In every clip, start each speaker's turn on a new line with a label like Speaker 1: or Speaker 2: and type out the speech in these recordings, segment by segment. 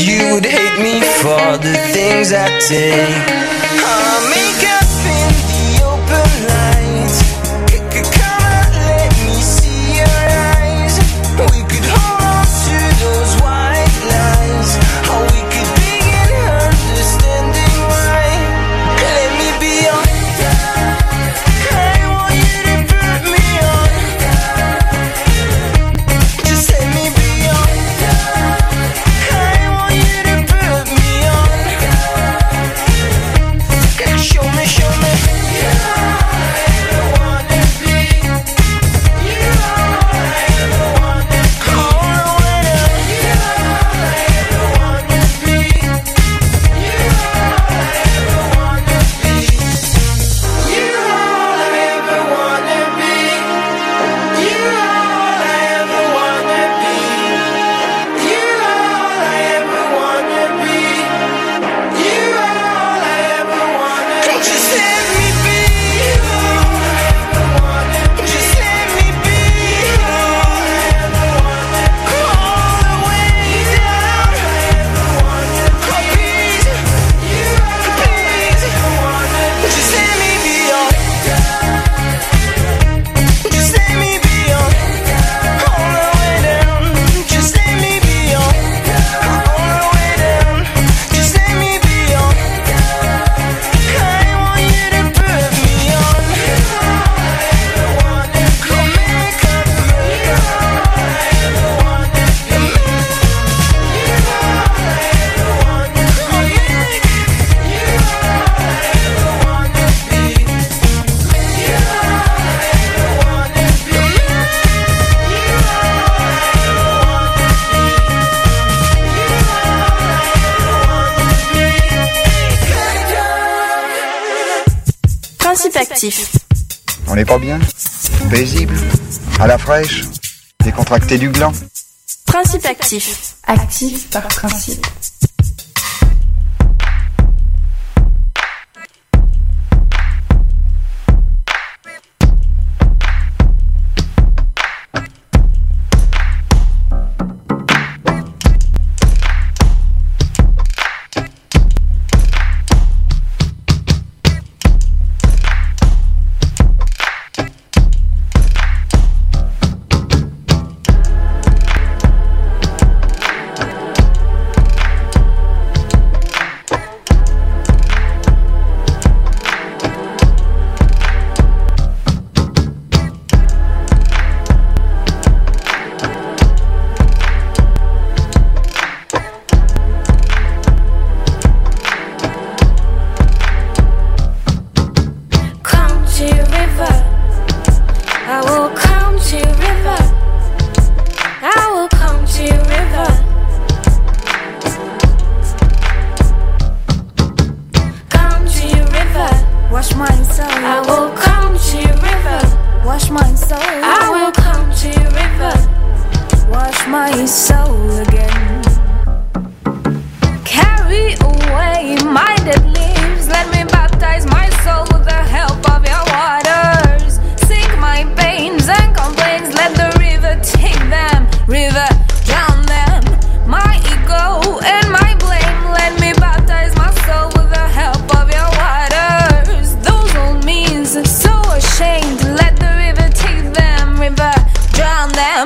Speaker 1: you would hate me for the things I take. I'll make up in the open light. Come on, let me see your eyes. We could hold on to those white lines. Or we could begin understanding why. Let me be on. I want you to put me on. Just let me be on. I want you to put me on. Show me, show me. You're all I ever wanna be. You're all I ever wanna be. All the winner. You're all I ever wanna be. You're all I ever wanna be. You're all I ever wanna be. You're all I ever wanna be. You're all I ever wanna be. You're all I ever wanna be. Just let me be. You're all I ever wanna be. Just let me be. You're all I ever wanna be. All the way down. I ever wanna be. Please. You're all I ever wanna be. Just let me be on. Just let me be on. All the way down. Just let me be on. All the way down. Just let me be on. I want you to put me on. You're all I ever wanna be. Make up for me. You're all I ever wanna be. You're all I ever wanna be. You're all I ever wanna be. You're all I ever wanna be. You're all I ever wanna be.
Speaker 2: Principe actif.
Speaker 3: On n'est pas bien? Paisible? À la fraîche? Décontracté du gland?
Speaker 2: Principe actif.
Speaker 4: Actif par principe.
Speaker 5: Come to river. I will come to river. I will come to river. Come to river.
Speaker 4: Wash my soul.
Speaker 5: I will come to river.
Speaker 4: Wash my soul.
Speaker 5: I will come to river.
Speaker 4: Wash my soul again.
Speaker 5: Carry away my dead leaves. Let me baptize my soul with the help of your waters. Sink my pains and complaints. Let the river take them. River, drown them. My ego and my blame. Let me baptize my soul with the help of your waters. Those old means are so ashamed. Let the river take them. River, drown them.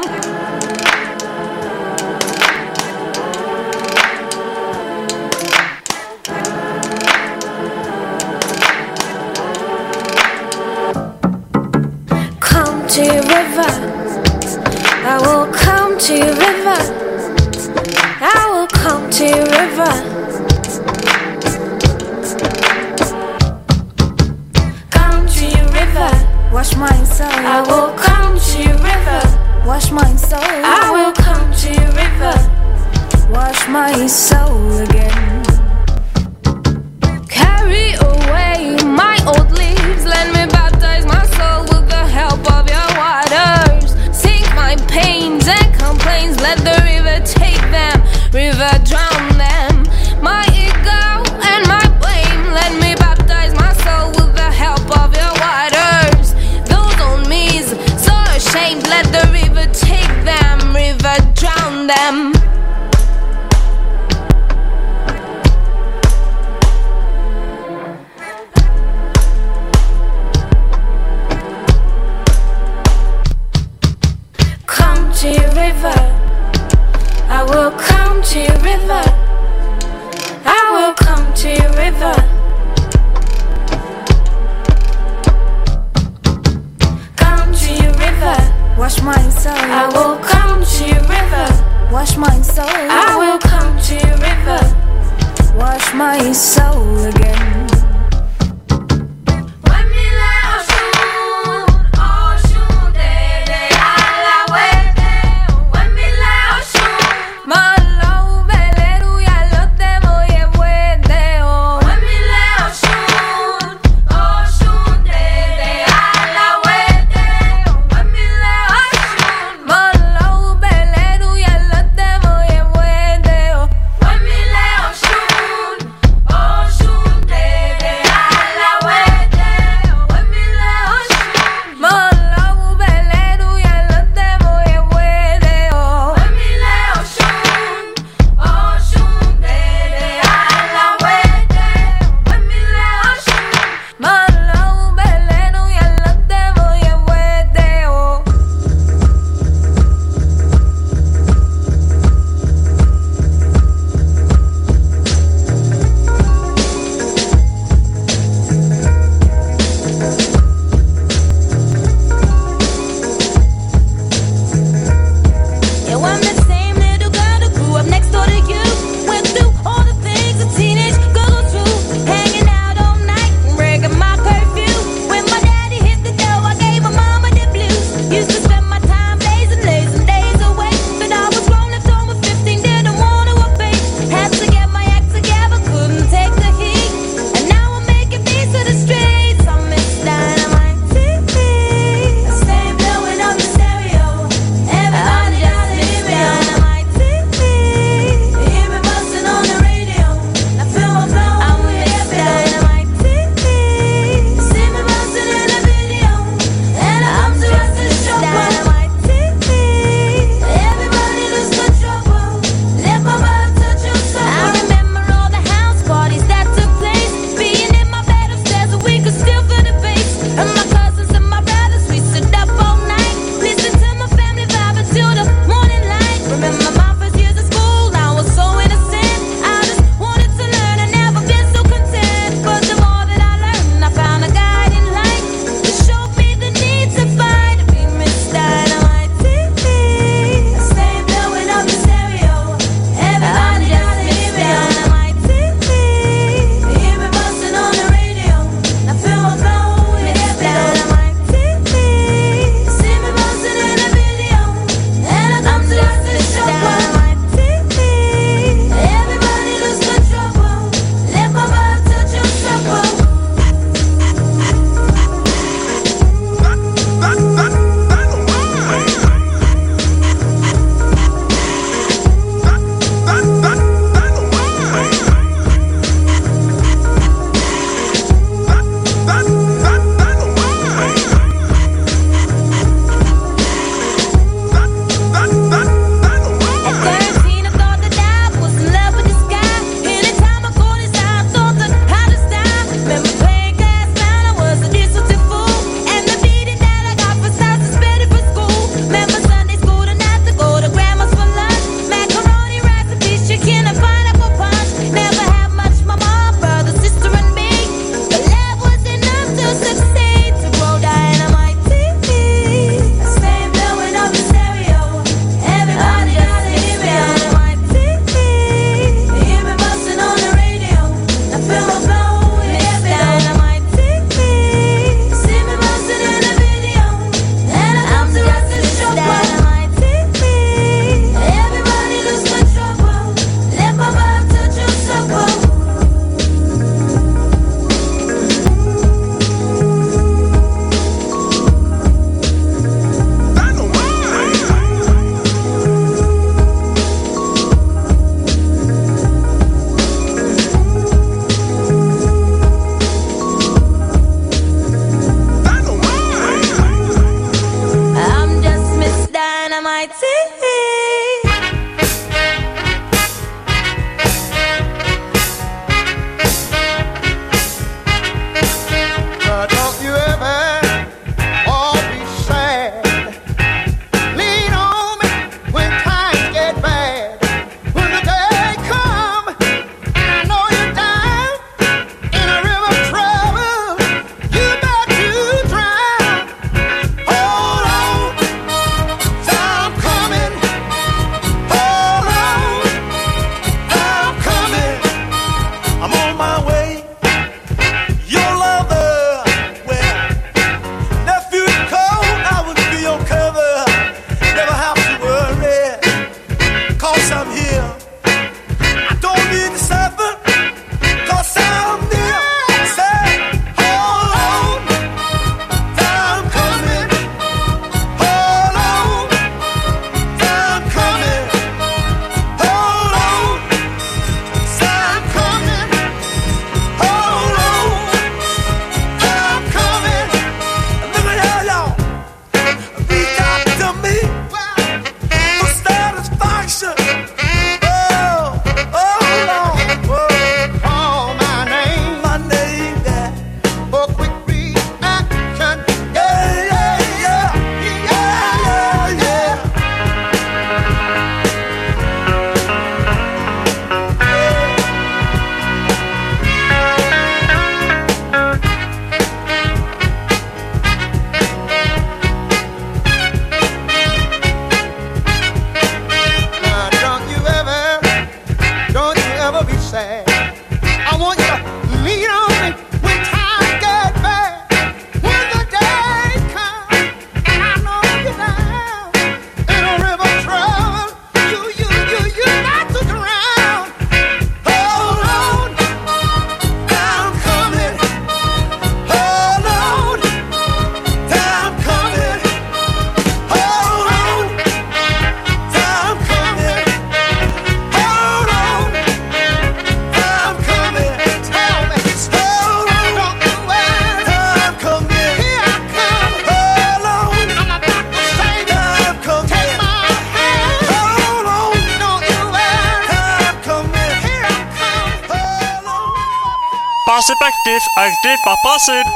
Speaker 5: Come to river. I will come to river. I will come to river. Come to river.
Speaker 4: Wash my soul.
Speaker 5: I will come to river.
Speaker 4: Wash my soul.
Speaker 5: I will come to river.
Speaker 4: Wash my soul again.
Speaker 5: Carry away my old leaves. Let me baptize my soul with the help of your waters. Sink my pains and complaints. Let the river take them. River, drown them. My ego and my blame. Let me baptize my soul with the help of your waters. Those old me's so ashamed. Let the river take them. River, drown them.
Speaker 4: my soul again.
Speaker 1: sad. I want you to lean on me when times get bad. When the day comes and I know you're down in a river of trouble, you got to drown. Hold on, I'm coming. Hold on, I'm coming. Hold on, I'm coming. Hold on, I'm coming. Tell me, hold on, don't you worry. I'm coming. Here I come. Hold on, I'm about to say I'm coming. Take my hand. Hold on, don't you worry. I'm coming. Here I come. Hold on.
Speaker 6: Passive active, active par passive.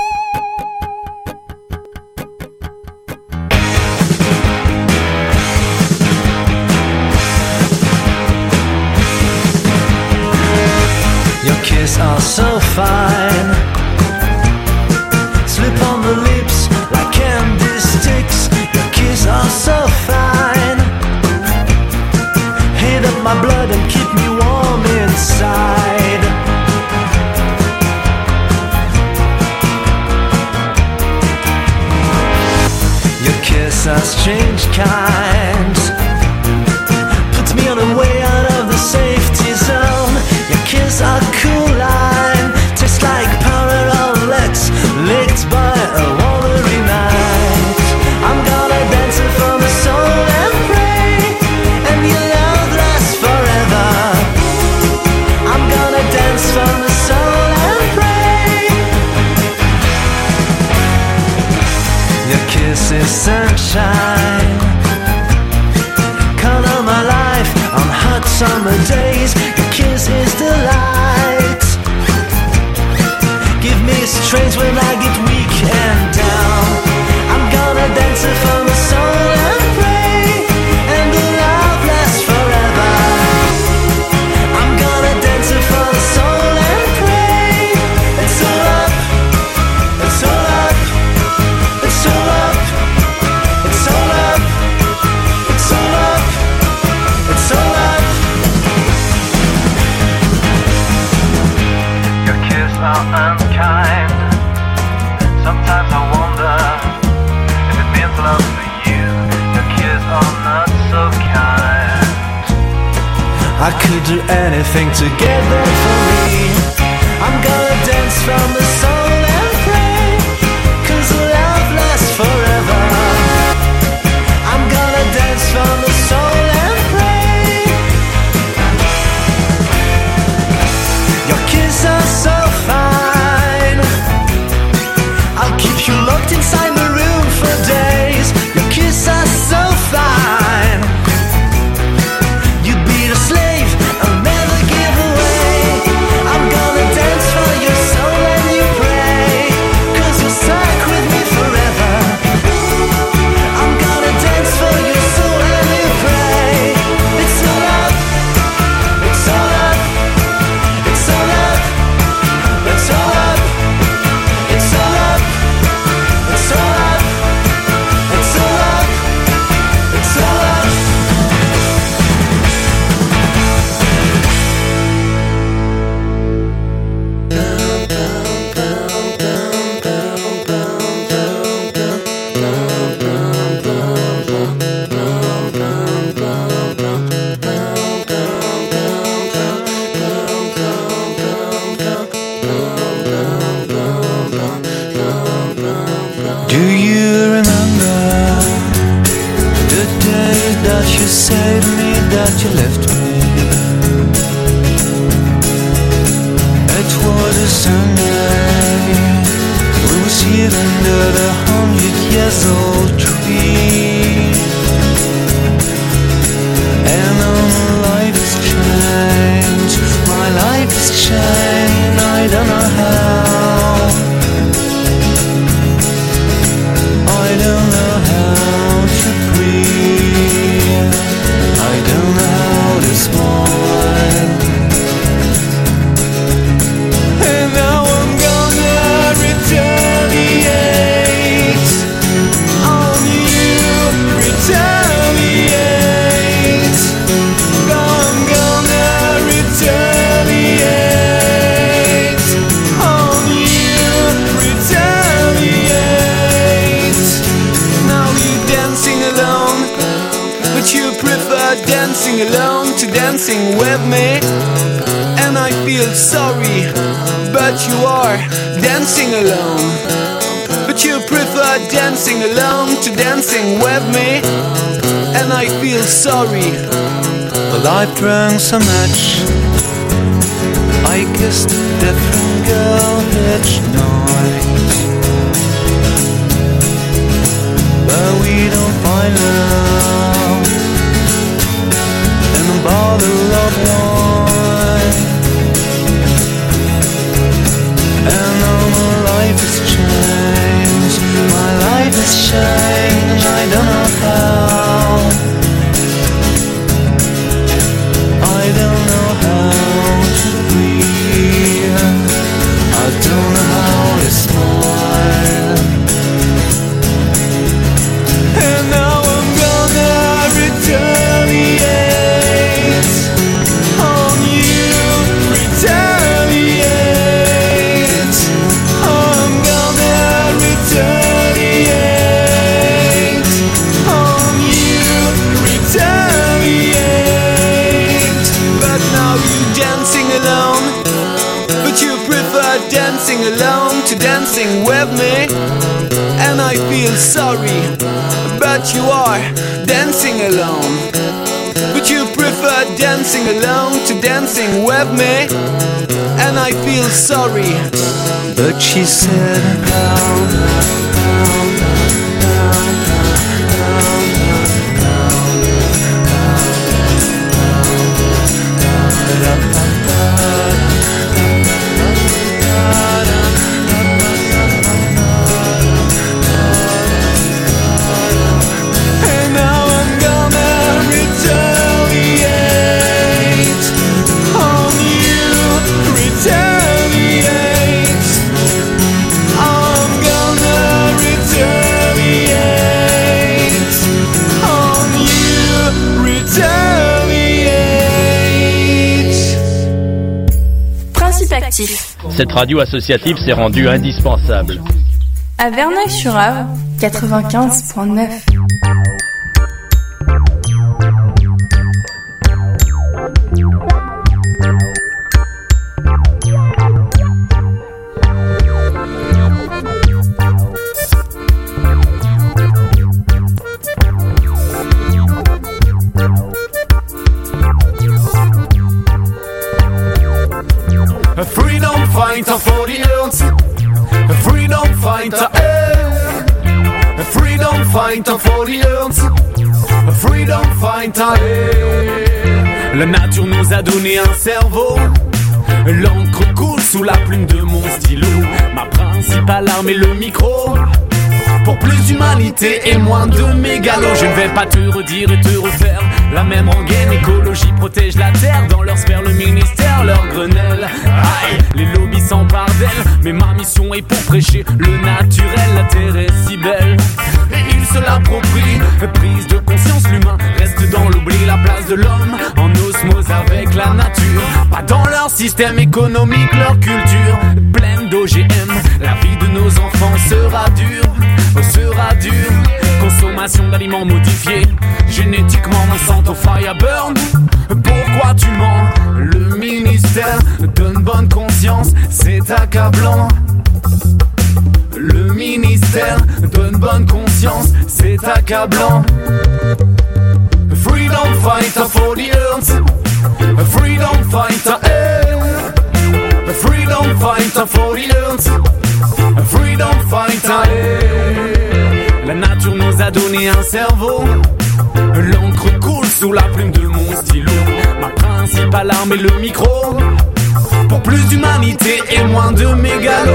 Speaker 7: Your kiss are so fine. Slip on the lips like candy sticks. Your kiss are so fine. Heat up my blood and keep me warm inside. Your kiss are strange kinds. Puts me on a way out of the safety zone. Your kiss are cool line. Tastes like powder or Lex, licked by a watery night. I'm gonna dance it for the soul and pray, and your love lasts forever. I'm gonna dance for the soul and pray. Your kiss is sunshine. Color my life on hot summer days. Your kiss is delight. Give me strength when I get weak and down. I'm gonna dance it for the soul and pray, and the love lasts forever. I'm gonna dance it for the soul and pray. It's all up, it's all up, it's all up, it's all up, it's all up, it's all up. Your kiss are unkind. Sometimes I wonder if it means love for you. Your kiss are not so kind. I could do anything to get that for me. I'm gonna dance from the soul and pray, 'cause love lasts forever. I'm gonna dance from the soul and pray. Your kiss are so fine. I'll keep you locked inside the room for days. Your kiss are so fine. You'd be the slave I'll never give away. I'm gonna dance for your soul and you pray.
Speaker 8: dancing with me. And I feel sorry, but you are dancing alone. But you prefer dancing alone to dancing with me. And I feel sorry. Well, I've drank so much, I kissed a different girl each night, but we don't find love in a bottle of wine. And now my life has changed, my life has changed, I don't know how, I don't know how to breathe, I don't know how to smile. And now I'm gonna retaliate on you, retaliate. I'm gonna retaliate on you, retaliate. But now you're dancing alone, but you prefer dancing alone to dancing with me. And I feel sorry, but you are dancing alone. But you prefer dancing alone to dancing with me. And I feel sorry. But she said, and now I'm gonna retaliate on you, retaliate. I'm gonna retaliate on you, retaliate.
Speaker 2: Principe actif.
Speaker 9: Cette radio associative s'est rendue indispensable.
Speaker 2: À Verneuil-sur-Avre, 95.9.
Speaker 8: A freedom fighter for the earth, a freedom fighter, a freedom fighter for the earth, a freedom fighter. La nature nous a donné un cerveau, l'encre coule sous la plume de mon stylo. Ma principale arme est le micro. Pour plus d'humanité et moins de mégalo. Je ne vais pas te redire et te refaire la même rengaine. Écologie protège la terre, dans leur sphère le ministère, leur grenelle. Aïe, les lobbies s'emparent d'elle, mais ma mission est pour prêcher le naturel. La terre est si belle et ils se l'approprient. Prise de conscience, l'humain reste dans l'oubli. La place de l'homme en osmose avec la nature. Pas dans leur système économique, leur culture pleine d'OGM. La vie de nos enfants sera dure, sera dure. Consommation d'aliments modifiés, génétiquement Monsanto Fireburn. Pourquoi tu mens? Le ministère donne bonne conscience, c'est accablant. Le ministère donne bonne conscience, c'est accablant. Freedom fighter for the earth, a freedom fighter, a freedom fighter for the earth, a freedom fighter. La nature nous a donné un cerveau, l'encre coule sous la plume de mon stylo. Ma principale arme est le micro, pour plus d'humanité et moins de mégalo.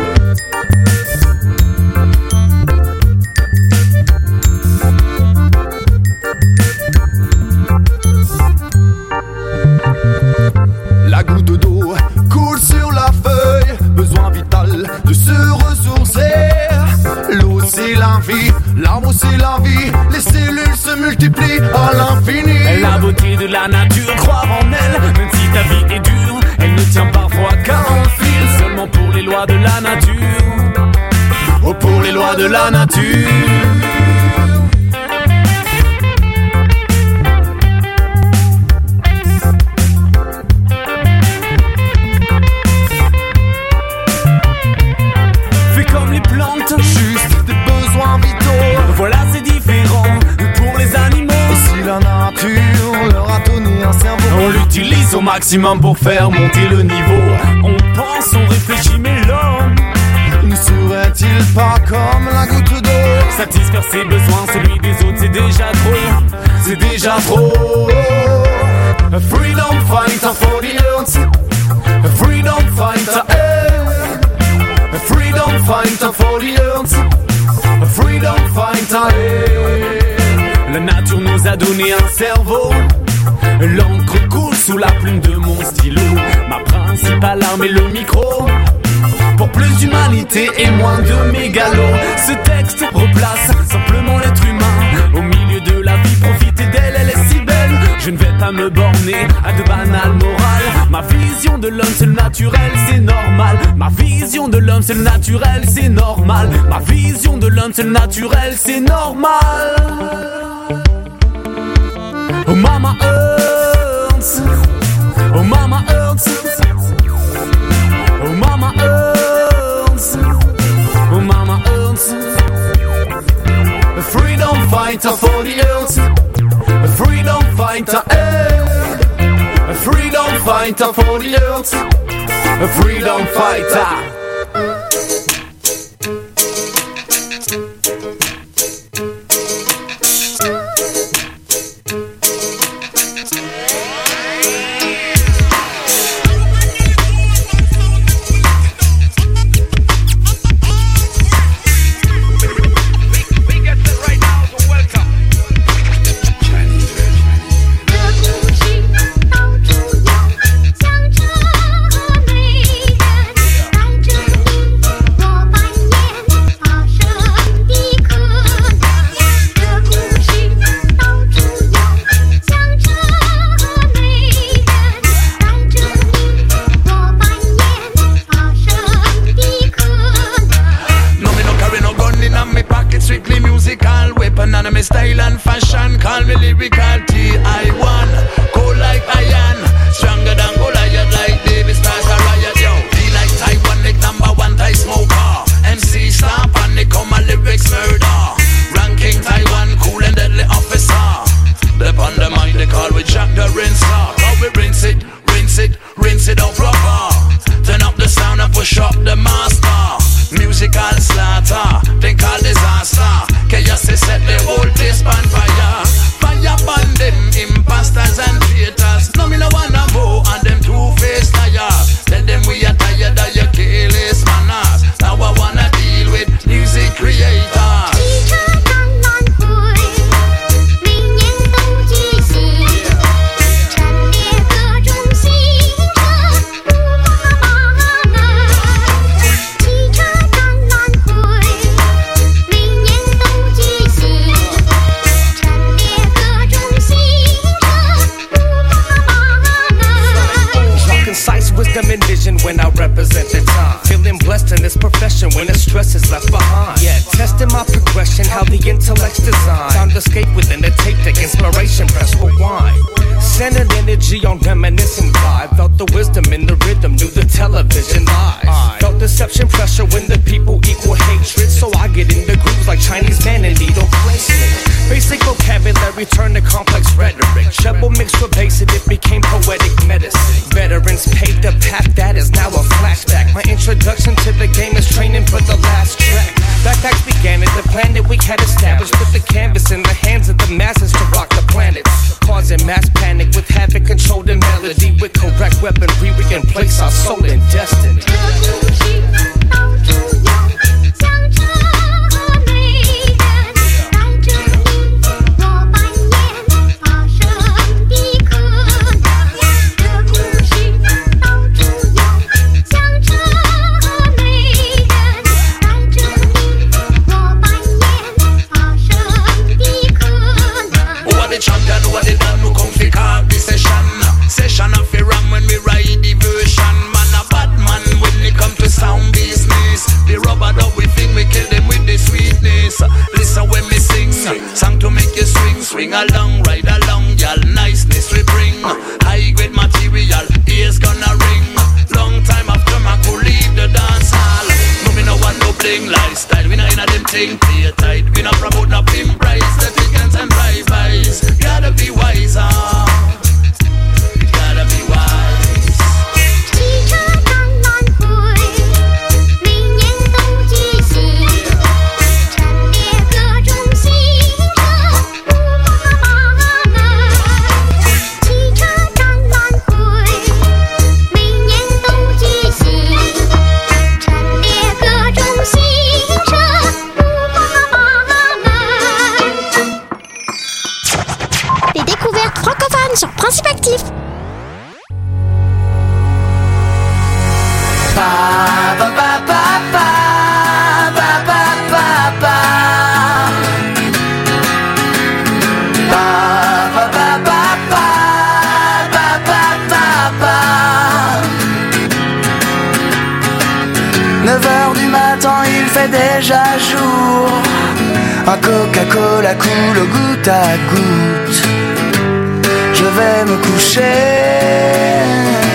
Speaker 8: La goutte d'eau coule sur la feuille, besoin vital de se ressourcer. L'eau c'est la vie, l'arbre c'est la vie, les cellules se multiplient à l'infini. La beauté de la nature, croire en elle, même si ta vie est dure, elle ne tient parfois qu'à un fil. Seulement pour les lois de la nature, oh pour les lois de la nature. maximum pour faire monter le niveau. On pense, on réfléchit, mais l'homme ne serait-il pas comme la goutte d'eau? Satisfaire ses besoins, celui des autres, c'est déjà trop. C'est déjà trop. A freedom fighter for the earth. A freedom fighter, eh. A freedom fighter for the earth. A freedom fighter, eh. La nature nous a donné un cerveau. L'encre coule sous la plume de mon stylo. Ma principale arme est le micro. Pour plus d'humanité et moins de mégalos. Ce texte replace simplement l'être humain au milieu de la vie, profiter d'elle, elle est si belle. Je ne vais pas me borner à de banales morales. Ma vision de l'homme c'est le naturel, c'est normal. Ma vision de l'homme c'est le naturel, c'est normal. Ma vision de l'homme c'est le naturel, c'est normal. Oh mama hurts. Oh mama hurts. Oh mama hurts. Oh mama hurts. A freedom fighter for the earth. A freedom fighter, eh. A freedom fighter for the earth. A freedom fighter.
Speaker 10: Lifestyle, we not in a them thing, play tight. We not promote no pimp price, the tickets and drive-bys. Gotta be wiser, gotta be wise.
Speaker 11: fait déjà jour. Un Coca-Cola coule au goutte à goutte. Je vais me coucher.